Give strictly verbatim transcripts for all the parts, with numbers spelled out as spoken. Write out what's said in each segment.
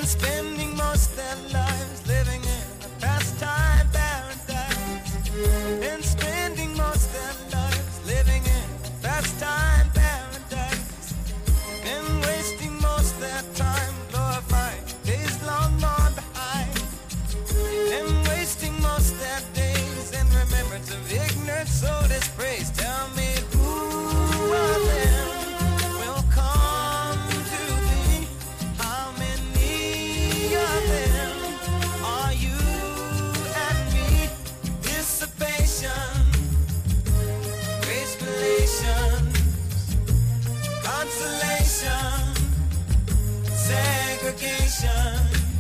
been spending most their lives living in a pastime paradise. Been spending most their lives living in a pastime paradise. Been wasting most their time glorifying days long gone behind. Been wasting most their days in remembrance of ignorant soul dispraise. Tell me who are them will come to thee? How many of them are you and me? Dissipation, grace, relations, consolation, segregation,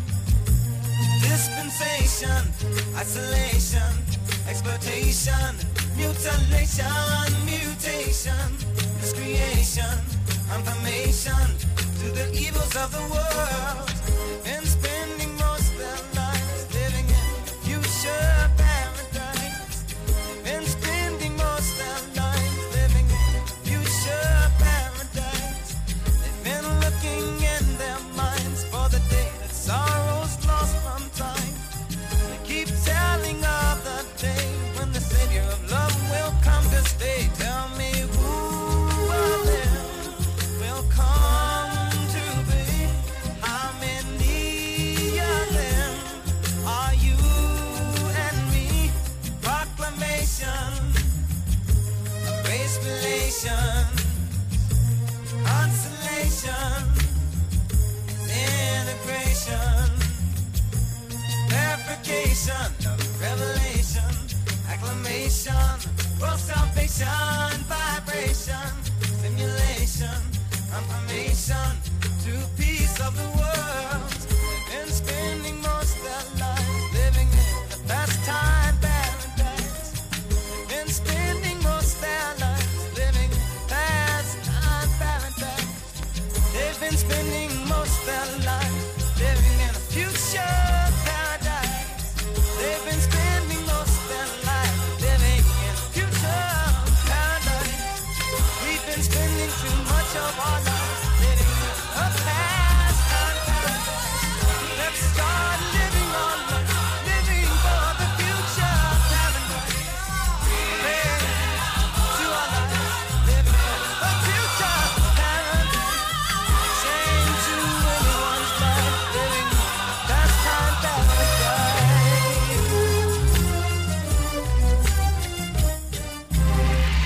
dispensation, isolation, exploitation, mutilation, mutation, miscreation, confirmation to the evils of the world. And spending most their lives living in a future paradise. And spending most their lives living in a future paradise. They've been looking in their minds for the day that sorrow's lost from time. They keep telling of the day when the Savior of love will come to stay. Tell me who of them will come to thee? How many of them are you and me? Proclamation, grace, relation, consolation, integration, verification of revelation, acclamation, world salvation, vibration, simulation, confirmation to peace of the world. They've been spending most their lives living in the pastime paradise. They've been spending most their lives living in the pastime paradise. They've been spending most their lives living in a future paradise. They've been spending most their lives living in a future paradise. We've been spending too much of our lives